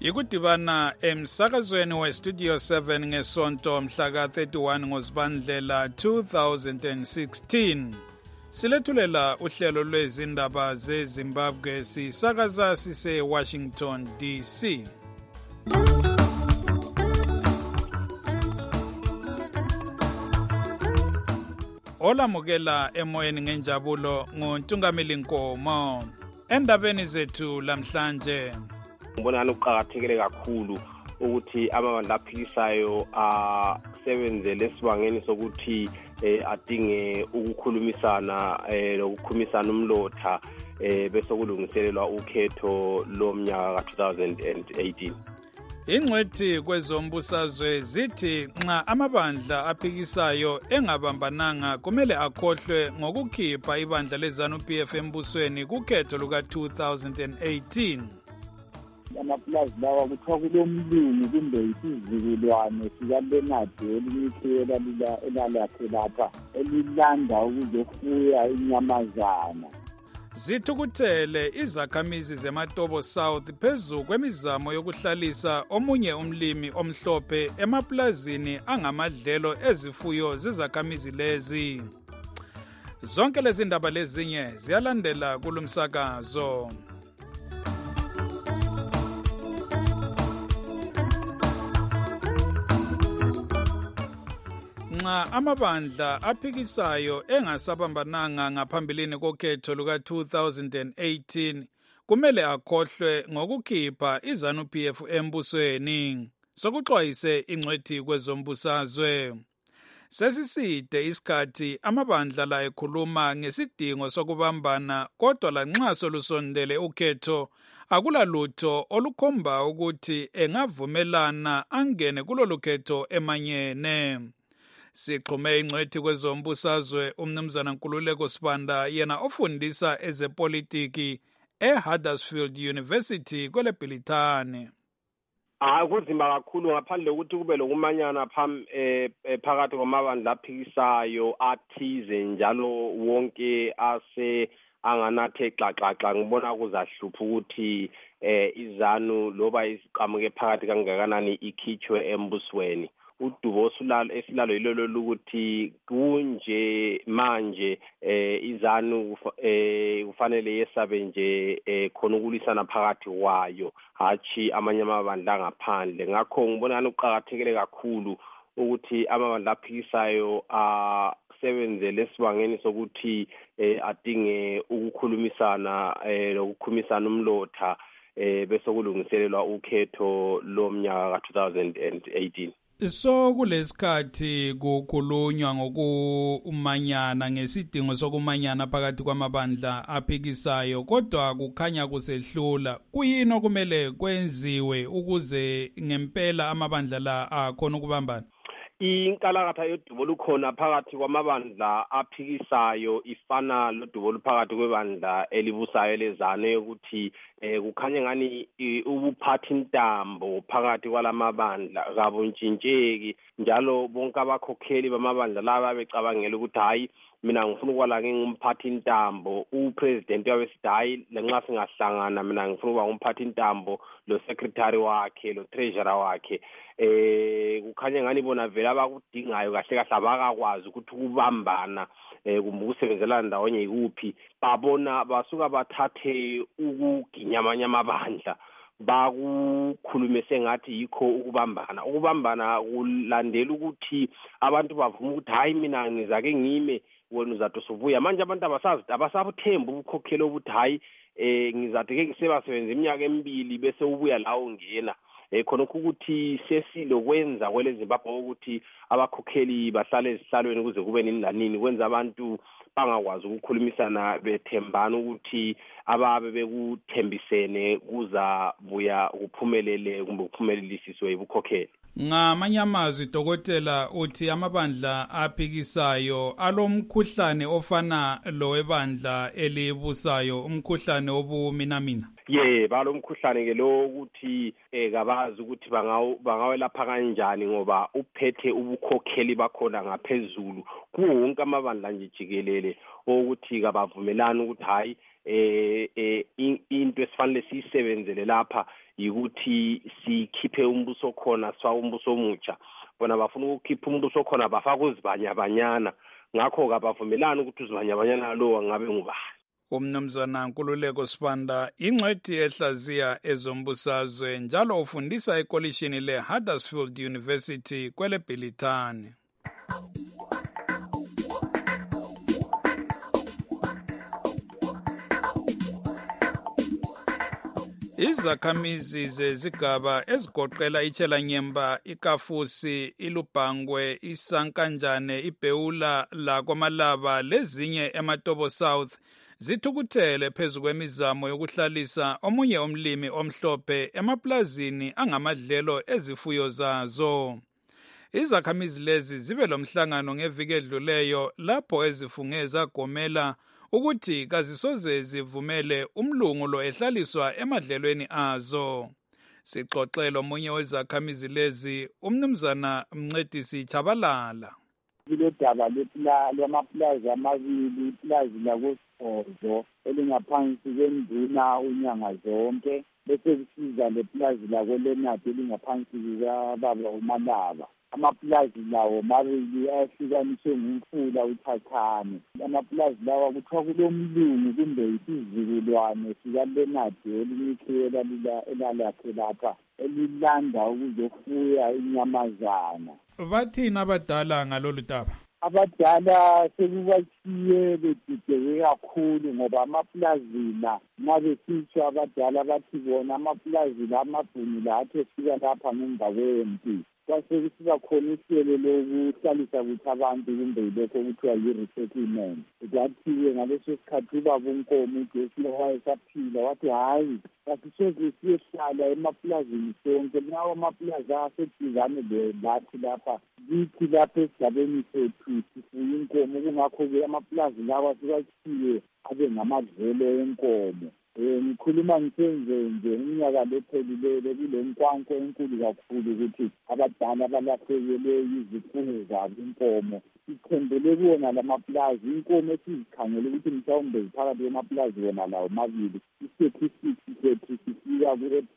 Yikudibana emsakazweni weStudio 7 ngesonto mhla ka-31 ngoZibandlela 2016. Silethulela uhlelo lwezindaba zeZimbabwe sisakaza sise-Washington DC. Olamukela emoyeni ngenjabulo nguNtungameli Nkomo. Endabeni zethu lamhlanje ngibona ukuqhakathekile kakhulu ukuthi amabandla aphikisayo asebenzele esibangeni sokuthi adinge ukukhulumisana lokukhumisana umlotha bese kulungiselelwa ukhetho lomnyaka ka-2018. Ingcwethi kwezombusazwe zithi nxa amabandla aphikisayo engabambananga kumele akhohlwe ngokukhipha ibandla leZANU-PF embusweni kukhetho luka-2018. Amapulazi lawa kuthiwa kulomlungu kumbe isizukulwane sikaLeonard elimithiyela elalakhe lapha elilanda ukuzofuya inyamazana. Zithukuthele izakhamizi zeMatobo South phezu kwemizamo yokuhlalisa omunye umlimi omhlophe emaplazini angamadlelo ezifuyo zizakhamizi lezi. Zonke lezi ndaba lezinye ziyalandela kulumsakazo. Nxa amabandla aphikisayo engasabambananga ngaphambilini kokhetho luka-2018 kumele akhohlwe ngokukhipha iZANU-PF embusweni. Sokuxwayise ingcwethi kwezombusazwe. Sesiside isikhathi amabandla la ekhuluma ngesidingo sokubambana, kodwa lanxa solusondele ukhetho akulalutho olukhomba ukuthi engavumelana angene kulolu khetho emanyene. Sixhume ingcwethi kwezombusazwe umnumzana Nkululeko Sibanda yena ofundisa ezepolitiki eHuddersfield University kweleBhilithane. Kunzima kakhulu ngaphandle ukuthi kube lokumanyana phakathi kwamabandla aphikisayo athize njalo wonke anganathe xaxaxa. Ngibona kuzahlupha ukuthi iZANU loba isiqhamuke phakathi kangakanani ikhitshwe embusweni. Udubo esilalo yilolo lukuthi kunje manje iZANU kufanele yesabe nje khona ukulisana phakathi kwayo hathi amanye amabandla ngaphandle. Ngakho ngibona ukuqhakathekile kakhulu ukuthi amabandla aphikisayo asebenzele esibangeni sokuthi adinge ukukhulumisana lokukhumisana umlotha bese kulungiselelwa ukhetho lomnyaka ka-2018. So kulesikhathi kukhulunywa ngokumanyana ngesidingo sokumanyana phakathi kwamabandla aphikisayo, kodwa kukhanya kusehlula. Kuyini okumele kwenziwe ukuze ngempela amabandla la akhona ukubambana? Inkalakatha yodubo lukhona phakathi kwamabandla aphikisayo ifana lodubo phakathi kwebandla elibusayo leZANU ukuthi kukhanya ngani ubuphathi intambo phakathi kwalamabandla kabuntshintsheki, njalo bonke abakhokheli bamabandla laba becabangela ukuthi hayi mina ngifuna ukwala ngingumphathi intambo. Upresident wabesithi hayi lenxa singahlangana mina ngifuna ukuba ngumphathi intambo, lo secretary wakhe, lo treasurer wakhe. Kukhanya ngani bona vele abakudingayo kahle kahle abakakwazi ukuthi ukubambana kumbe ukusebenzelana ndawonye yikuphi. Babona basuka bathathe ukuginya amanye amabandla bakukhulume sengathi yikho ukubambana. Ukubambana kulandela ukuthi abantu bavume ukuthi hayi mina ngizake ngime wena uzathi usubuya. Manje abantu abasabuthemba ubukhokheli obuthi hayi ngizathi ke ngisebenza iminyaka emibili bese ubuya la ungena. Khona ukuthi sesilokwenza kwele Zimbabwe ukuthi abakhokheli bahlale ezihlalweni kuze kube nini lanini, kwenza abantu bangakwazi ukukhulumisana bethembana ukuthi ababe bekuthembisene kuzabuya kuphumelele kumbe kuphumelelisiswe ubukhokheli. Ngamanye amazwi dokotela uthi amabandla aphikisayo alomkhuhlane ofana lowebandla elibusayo, umkhuhlane obuminamina. Balomkhuhlane ke lo ukuthi kabazi ukuthi bangawelapha kanjani ngoba uphethe ubukhokheli bakhona ngaphezulu kuwo wonke amabandla nje jikelele ukuthi kabavumelana ukuthi hayi into esifanele siyisebenzele lapha ukuthi sikhiphe umbuso khona sifake umbuso omutsha. Bona bafuna ukukhipha umbuso khona bafaka uzibanyabanyana, ngakho abavumelani ukuthi uzibanyabanyana lo angabe ngubani. Umnumzana Nkululeko Sibanda ingcwethi ehlaziya ezombusazwe njalo ufundisa ekolishini le-Huddersfield University kwele Bhilithani. Izakhamizi zezigaba ezigoqela iChelanyemba, iKafusi, iLubhangwe, iSankanjane, iBheula laKwaMalaba lezinye eMatobo South zithukuthele phezu kwemizamo yokuhlalisa omunye umlimi omhlophe emaplazini angamadlelo ezifuyo zazo. Izakhamizi lezi zibe lomhlangano ngeviki edluleyo lapho ezifunge zagomela ukuthi kazisoze zivumele umlungu lo ehlaliswa emadlelweni azo. Sixoxela omunye wezakhamizi lezi, umnumzana Mncedisi Chabalala. Kulodaba lwamaplazi amabili, iplazi lakoSibhozo elingaphansi kwenduna unyanga zonke, bese kusiza leplazi lakoLenard elingaphansi kukababa uMalaba. Amaplazi lawo mabili ayahlukaniswe ngumfula uThathane. Amaplazi lawa kuthiwa kulomlungu kumbe isizukulwane sikaLenard elinikhiyela elalakhe lapha elilanda ukuzofuya inyamazana. Bathini abadala ngalolu daba? Abadala sekubachiye bedideke kakhulu ngoba amaplazi la nxa besitsho abadala bathi bona amaplazi la amabhunu la athi efika lapha ngemva kwempi kwasekusiba khona uhlelo lokuhlalisa kuthi abantu kumbe yilokho okuthiwa yi-resettlement. Kwathiwe ngaleso sikhathi ubaba uNkomo uJosi wayesaphila wathi hhayi kasisoze siyehlala emaplazini sonke, lawo amaplazi aseduzane lathi lapha kithi lapha esigabeni sethu sifuye inkomo, kungakho-ke amaplazi lawa siwathiye abe ngamadlelo enkomo. Ngikhuluma ngisenze iminyaka lephelileyo kule nkwankwe enkulu kakhulu ukuthi abadala balahlekelwe izifuyo zabo inkomo. Sithembele kuwona lamaplazi, inkomo esizikhangele ukuthi mhlawumbe ziphakathi kwamaplazi wona lawo mabili, i-statistics sethu sifika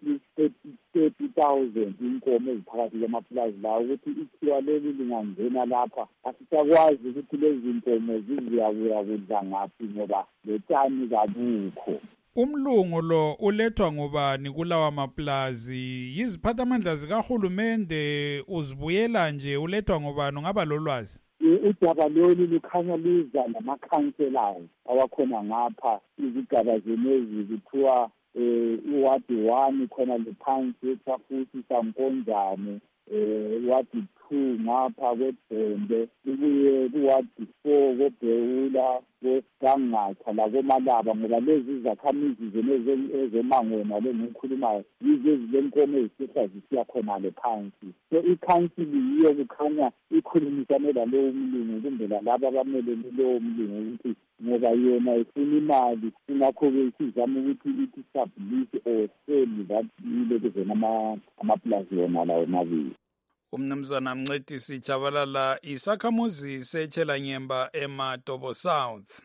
ku-30,000 inkomo eziphakathi kwamaplazi lawo, ukuthi ithiwa leli lingangena lapha asisakwazi ukuthi lezi nkomo ziziyakuya kudla ngaphi ngoba lotshani kabukho. Umlungu lo ulethwa ngubani kulawa maplazi? Yiziphathamandla zikahulumende, uzibuyela nje, ulethwa ngubani? Ungaba lolwazi? Udaba lolu lukhanya luza namakhanselayo awakhona ngapha izigaba zenezi kuthiwa iwadi 1 khona lephansi eThafusi Sankonjane, iwadi 2 ngapha kweBhembe, kubuye kuwadi 4 koBheula kweGangatha lakoMalaba, ngoba lezi zakhamizi ezemangweni lengikhulumayo yizo ezilenkomo ezisehla zisiya khonale phansi. So ikhansili yiyo kukhanya ikhulumisane lalowo mlungu kumbe lalaba abamelene lowo mlungu ukuthi ngoba yona ifuna imali, ingakho-ke isizama ukuthi i-establish or sell that ilekuzena amaplazi wona lawo mabili. Umnumzana Mncedisi Chabalala, isakhamuzi seChelanyemba eMatobo South.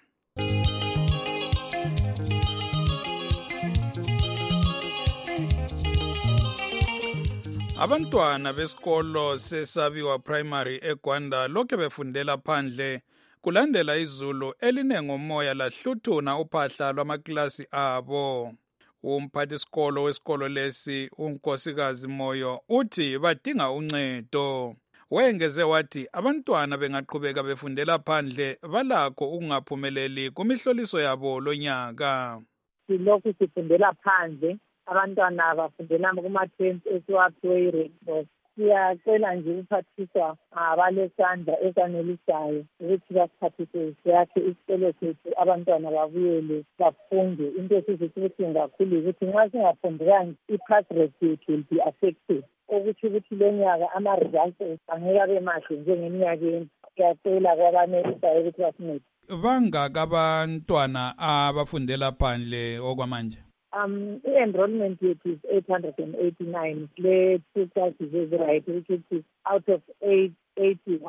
Abantwana besikolo seSabiwa Primary eGwanda lokhe befundela phandle kulandela izulu elinengomoya lahluthuna uphahla lwamaklasi abo. Umphathisikolo wesikolo lesi uNkosikazi Moyo uthi badinga uncedo. Wengeze wathi abantwana bengaqhubeka befundela phandle balakho ukungaphumeleli kumihloliso yabo lonyaka. Silokhu sifundela phandle, abantwana bafundela kuma-camp esiwaphiwe i-Red Cross. Siyacela nje ukuphathiswa abalesandla esanelisayo ukuthi basiphathise siyakhe isikolo sethu, abantwana babuyele bafunde. Into esizithi ukuthi kakhulu ukuthi nxa singafundekanga i-pass rate yethu will be affected, okuthi ukuthi lo nyaka ama-results angeke abe mahle njengeminyakeni. Siyacela kwabanelisayo ukuthi basincede. Bangaka abantwana abafundela phandle okwamanje? I-enrollment yethu is 889. Le two classes is right, which is out of 881.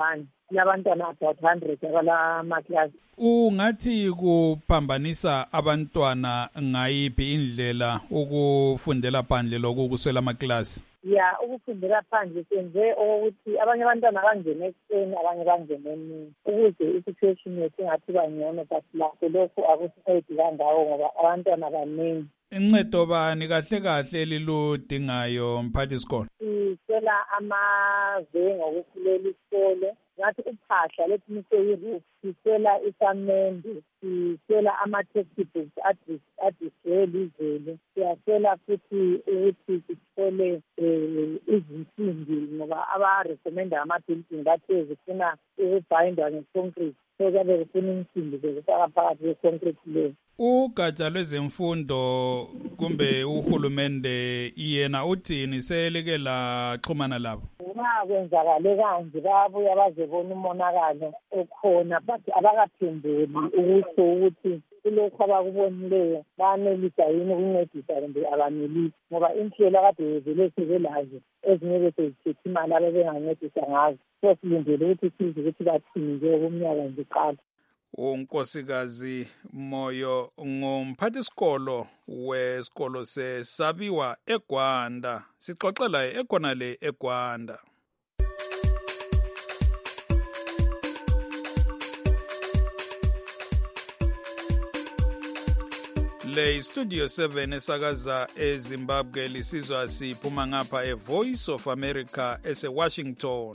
labantwana about 100 abalamaklasi. Ungathi kuphambanisa abantwana ngayiphi indlela ukufundela phandle lokuswela amaklasi? Ya, ukufundela phandle senze ukuthi abanye abantwana bangene ekuseni, abanye bangene emini, ukuze i-situation yethu ingathiba ngcono, but lakho lokhu akusincedi kangawo ngoba abantwana baningi. Incedo bani kahle kahle eliludingayo mphathisikolo? Sicela amave ngokufulela isikole, ngathi uphahla lethimise i-roof, sicela isamende, sicela ama-textbooks adiswele izulu, siyacela futhi ukuthi sithole izinsimbi ngoba abarekomenda ama-building bathe zifuna ukubhayindwa nge-concrete, so kuyabe kufuna insimbi zokufaka phakathi kwe-concrete leyo. Ugatsha lwezemfundo kumbe uhulumende yena uthini selike laxhumana labo? Uma kwenzakale kanje bayabuya bazebona umonakalo okhona, but abakaphenduli ukusho ukuthi kulokhu abakubonileyo bayanelisa yini ukuncedisa kumbe abanelisi, ngoba inhlelo kade bevele sebelazo ezinye besezithethe imali abebengancedisa ngazo. So silindele ukuthi size ukuthi bathini njengokumnyaka nje qala. uNkosikazi Moyo ngumphathisikolo wesikolo seSabiwa eGwanda. Sixoxela ekhonale eGwanda. Le Studio 7 esakaza eZimbabwe lisizwa siphuma ngapha eVoice of America eseWashington.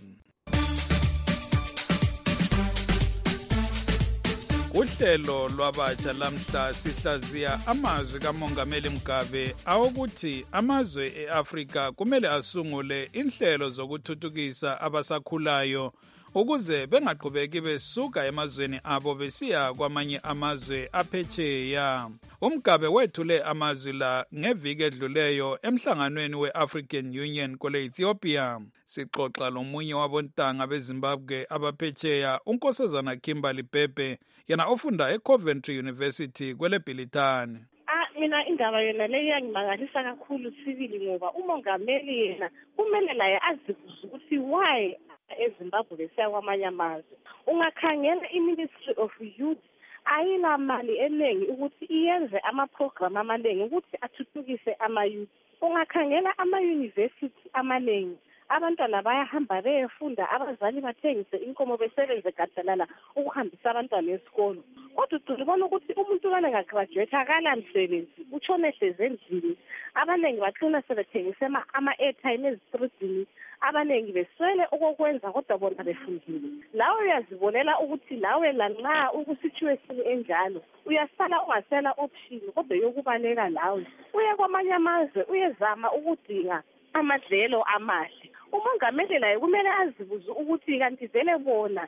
Uhlelo lwabatsha lamhla sihlaziya amazwi kaMongameli Mugabe awokuthi amazwe eAfrika kumele asungule inhlelo zokuthuthukisa abasakhulayo ukuze bengaqhubeki besuka emazweni abo besiya kwamanye amazwe aphetsheya. uMugabe wethule amazwi la ngeviki edluleyo emhlanganweni we-African Union kule Ethiopia. Sixoxa lomunye wabontanga beZimbabwe abaphetsheya uNkosazana Kimberly Bhebhe, yena ofunda eCoventry University kwele Bhilitane. Mina indaba yona leyo yangimangalisa kakhulu sibili ngoba umongameli yena kumele laye azibuze ukuthi why eZimbabwe besiya kwamanye amazwe. Ungakhangela iMinistry of Youth ayila mali eningi ukuthi iyenze ama-program amaningi ukuthi athuthukise ama-youth. Ungakhangela ama-university amaningi, abantwana bayahamba beyefunda, abazali bathengise inkomo besebenze gadalala ukuhambisa abantwana esikolo. Kodwa udulibona ukuthi umuntu kane ngagraduate akala msebenzi, utshone hlezi endlini. Abaningi baqina sebethengise ama-airtime ezitridini, abaningi beswele okokwenza kodwa bona befundile. Lawe uyazibonela ukuthi lawe lanxa ukusituation enjalo uyasala ungasela option kodwa yokubaleka lawe uye kwamanye amazwe uyezama ukudinga amadlelo amahle. Umongameli laye kumele azibuze ukuthi kanti vele bona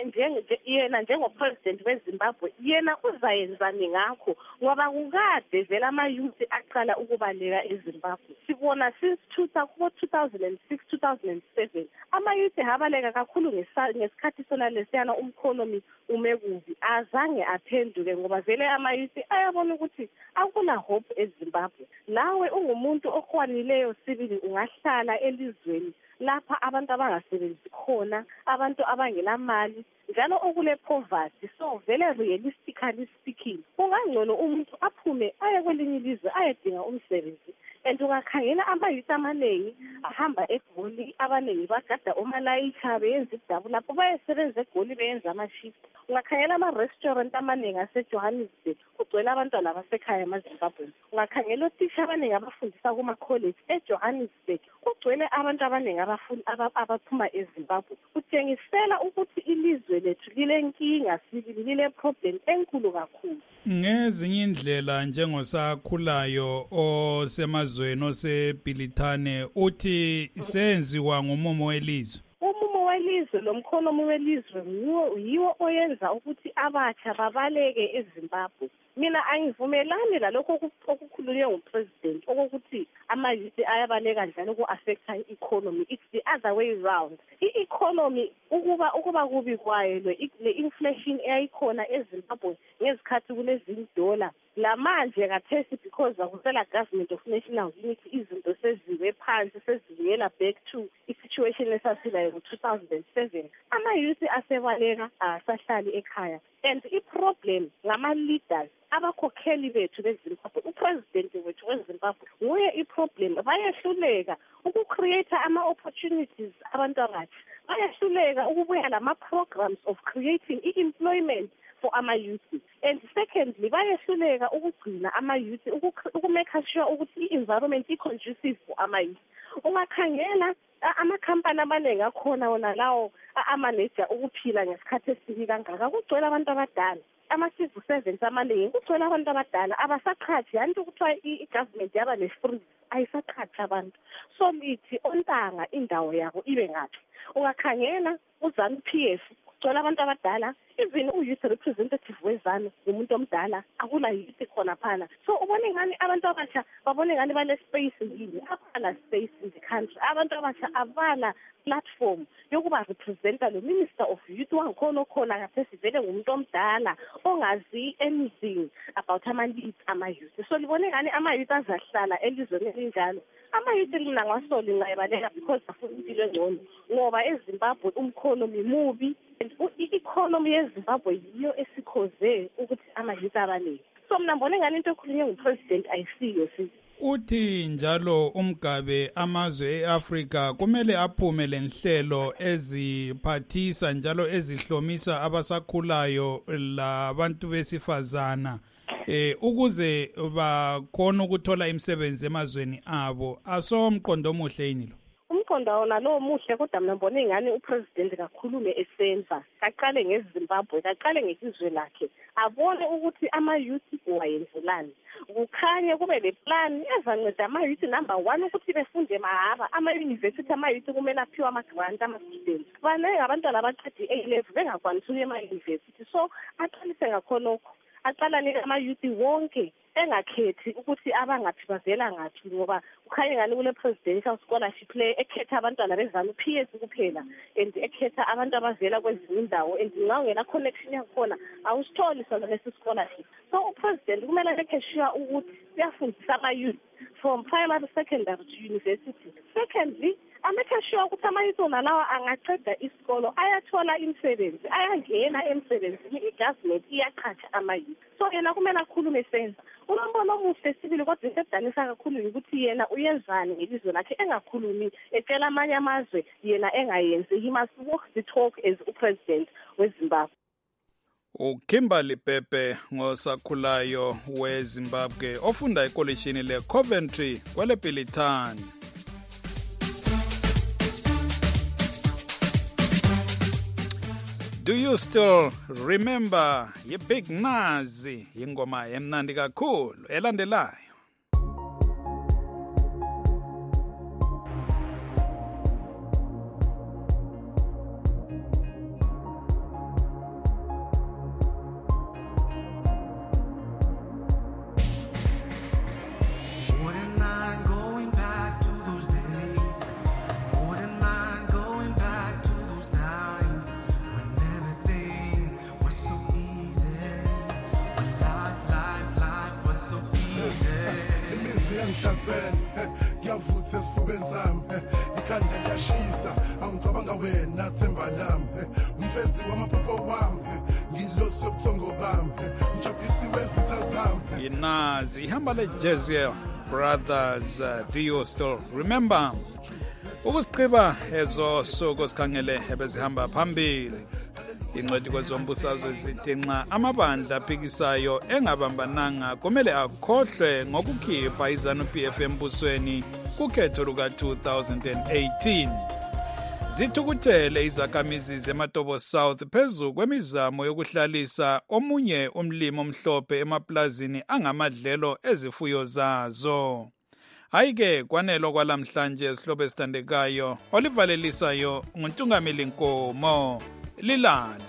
yena njengopresident weZimbabwe yena uzayenzani ngakho, ngoba kukade vele ama-youth aqala ukubaleka eZimbabwe. Sibona since 2006 2007 ama-youth abaleka kakhulu ngesikhathi sona lesiyana umkhonomi umekubi, azange aphenduke ngoba vele ama-youth ayabona ukuthi akula hope eZimbabwe. Lawe ungumuntu okwanileyo sibili ungahlala elizweni lapha abantu abangasebenzi khona, abantu abangelamali njalo okule poverty. So vele realistically speaking kungangcono umuntu aphume aye kwelinye ilizwe ayedinga umsebenzi. And ungakhangela amayouth amaningi ahamba eGoli, abaningi bagada omalayitha beyenza idabu lapho bayesebenza eGoli beyenza ama-shift. Ungakhangela ama-restaurant amaningi aseJohannesburg kugcwele abantwana abasekhaya emaZimbabwe. Ungakhangela othisha abaningi abafundisa kuma-college eJohannesburg kugcwele abantu abaningi abaphuma eZimbabwe. Kutshengisela ukuthi ilizwe lethu lilenkinga sibili, lile-problem enkulu kakhulu. Ngezinye indlela njengosakhulayo osemazweni oseBhilitane uthi senziwa ngumumo welizwe. Umumo welizwe lomkhonomi welizwe yiwo oyenza ukuthi abatsha babaleke eZimbabwe. Mina angivumelani lalokho okukhulunywe ngupresident okokuthi ama-youth ayabaleka njalo ku-affecta i-economy. It's the other way round. I-economy ukuba kubi kwayo le-inflation eyayikhona eZimbabwe ngezikhathi kulezi dola lamanje kathesi because akusela government of national unity izinto seziwe phansi sezibuyela back to situation esasilayo ngo-2007 ama-youth asebaleka asahlali ekhaya and i-problem ngama-leaders abakhokheli bethu bezimbabwe upresident wethu wezimbabwe nguye i-problem bayehluleka uku-create ama-opportunities abantu abatsha bayehluleka ukubuya lama-programs of creating i-employment for ama-youth and secondly bayehluleka ukugcina ama-youth ukumake sure ukuthi i-environment i-conducive for ama-youth. Ungakhangela amakhampani amaningi akhona wona lawo amanager ukuphila ngesikhathi esibi kangaka kugcwele abantu abadala ama-civil servants amaningi kugcwele abantu abadala abasaqhathi yanti ukuthiwa i-government yaba ne-free ayisaqhathi abantu so lithi ontanga indawo yabo ibe ngaphi. Ungakhangela uZANU-PF kugcwele abantu abadala even u-youth representative wezanu umuntu omdala akula youth khona phana so ubone ngani abantu abasha babone ngani bale space yini abala space in the country abantu abasha abala platform yokuba representa lo minister of youth wangikhona khona ngathi sivele ngumuntu omdala ongazi anything about ama-leads ama-youth so libone ngani ama-youth azahlala elizweni elinjalo ama-youth lina ngasoli ngayibaleka because afuna impilo engcono ngoba eZimbabwe umkhonomi mubi i-economy yeZimbabwe yiyo esikhoze ukuthi ama-youth abaningi so mina ngibone ngani into ekhulunywe ngupresident ayisiyo sisi. Uthi njalo umgabe amazwe eAfrika kumele aphume lenhlelo eziphathisa njalo ezihlomisa abasakhulayo labantu besifazana ukuze bakhona ukuthola imisebenzi emazweni abo. Asomqondo omuhle yini lo? Umqondo wona lo muhle kodwa mina ngibone ngani upresident kakhulume esenza kaqale ngeZimbabwe kaqale ngezizwe lakhe abone ukuthi ama-youth wayenzelani kukhanye kube le plan ezanceda ama-youth number 1 ukuthi befunde mahara ama-university ama-youth kumele aphiwe ama-grant ama-students baningi abantwana abaqede i-A-level bengakwanisi ukuya ema-university so aqalise ngakhonokho aqalanike ama-youth wonke engakhethi ukuthi abangaphi bavela ngaphi ngoba ukhanye ngani kule presidential scholarship le ekhetha abantwana beZANU-PF kuphela and ekhetha abantu abavela kwezinye indawo and nxa ungela connection yakhona awusitholi sona lesi scholarship so upresident kumele make sure ukuthi uyafundisa ama-youth from primary secondary to university. Secondly amake sure ukuthi ama-youth nalawa angaqeda isikolo ayathola imisebenzi ayangena emsebenzini i-government iyaqhatsha ama-youth so yena kumele akhulume esenza unombono omuhle sibili kodwa esedanisa kakhulu ukuthi yena uyenzani ngelizwe lakhe engakhulumi ecela amanye amazwe yena engayenzi. He must walk the talk as upresident weZimbabwe. uKimberly Pepe ngosakhulayo weZimbabwe ofunda ekolishini leCoventry kwele Bilitani. Do you still remember ye-Big Nazi ingoma emnandi kakhulu elandelayo? ngiyavutha esifubeni zami ikhanda liyashisa angicabanga wena themba lami umfezi wamaphupho wami ngilosi yobuthongo bami mjaphisi wezitha zami Inazi ihamba leJeziel Brothers. Do you still remember? Ukusiqiba ezo soko sikhangele ebezihamba phambili incwadi kwezombusazwe zithi nxa amabandla aphikisayo engabambananga kumele akhohlwe ngokukhipha iZANU-PF embusweni kukhetho luka-2018. Zithukuthele izakhamizi zeMatobo South phezu kwemizamo yokuhlalisa omunye umlimi omhlophe emaplazini angamadlelo ezifuyo zazo. Hayike kwanelo kwalamhlanje esihlobo esithandekayo olivalelisayo nguNtungameli Nkomo. Lilale.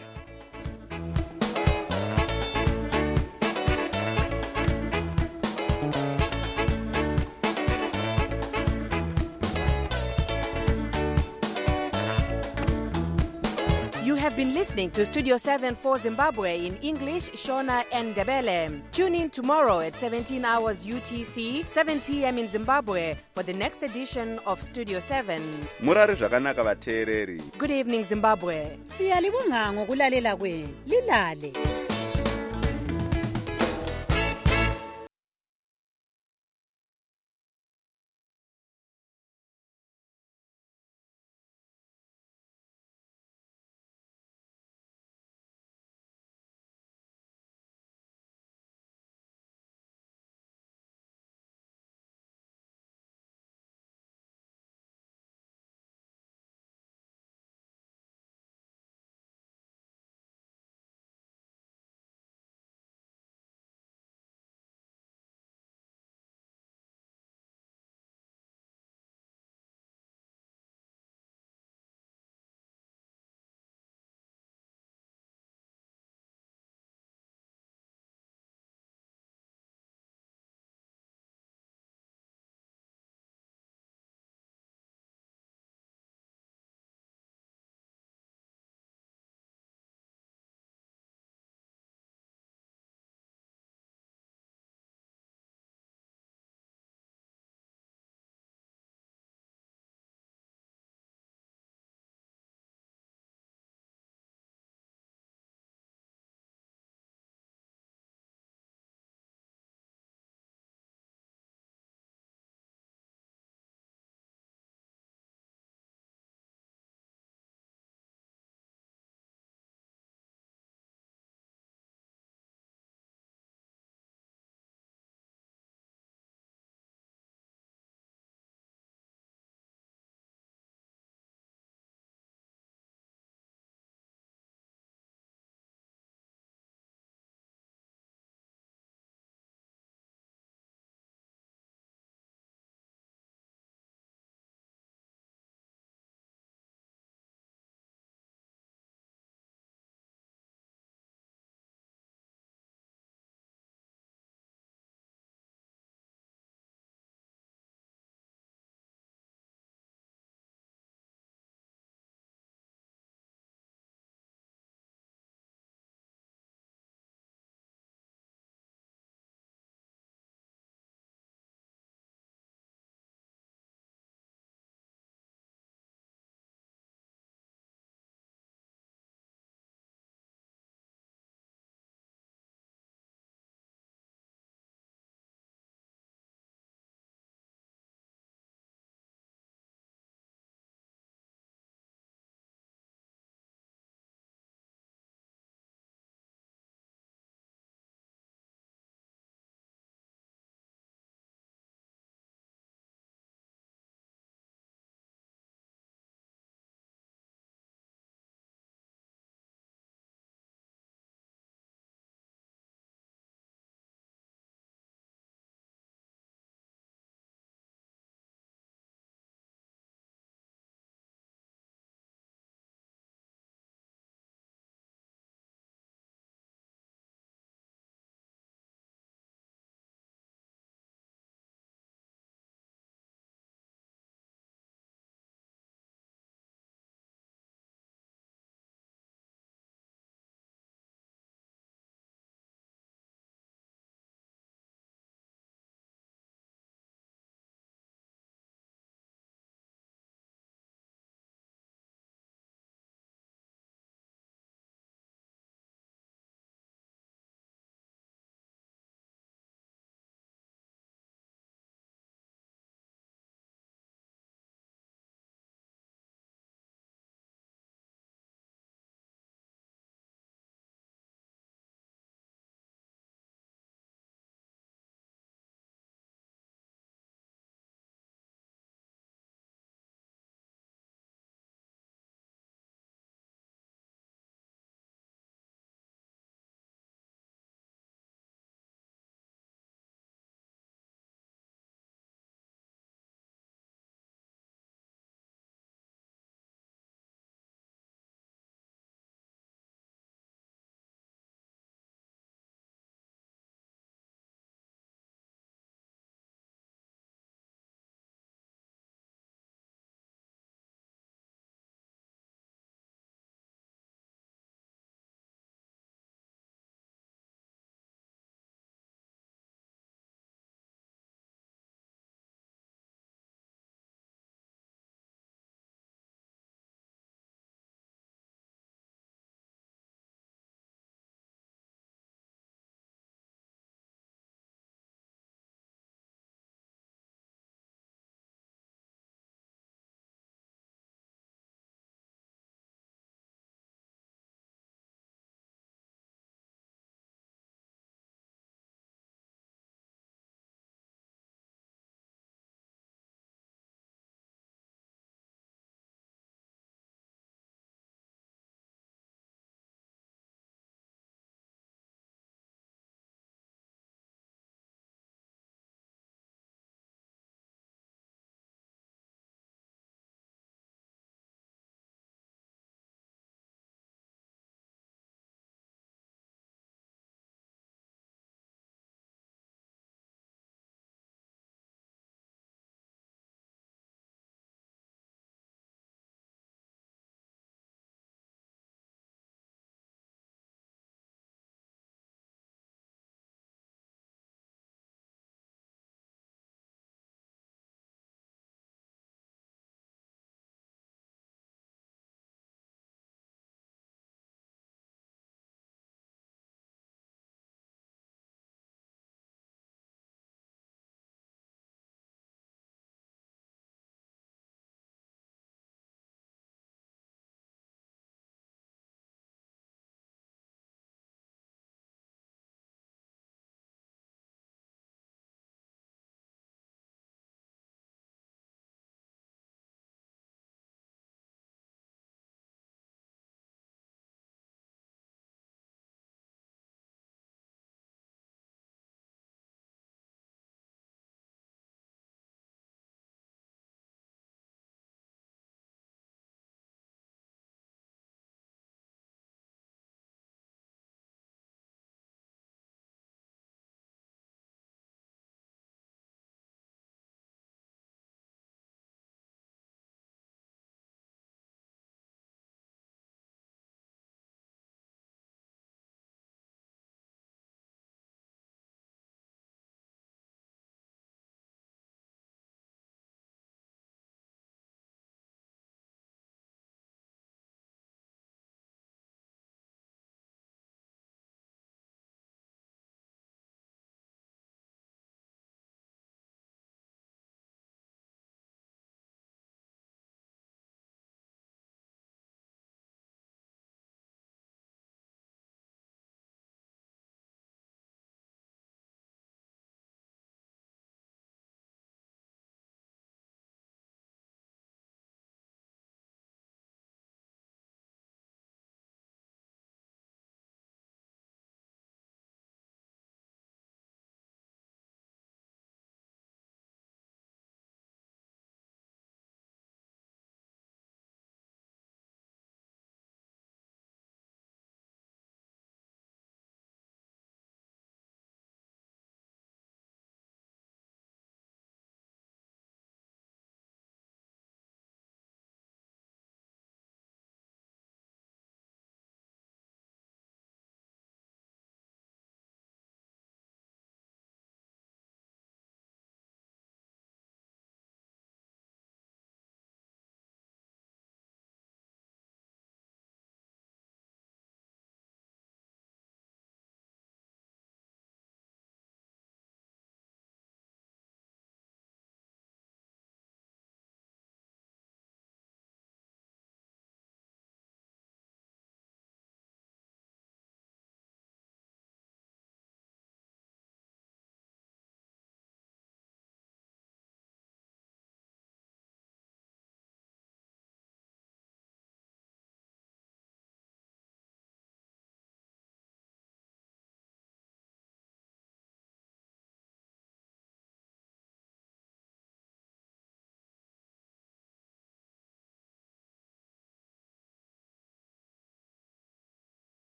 You have been listening to Studio 7 for Zimbabwe in English, Shona and Ndebele. Tune in tomorrow at 17 hours UTC, 7 p.m. in Zimbabwe for the next edition of Studio 7. Murari zvakanaka vateereri. Good evening, Zimbabwe. Siyalibonga ngokulalela kwenu. Lilale.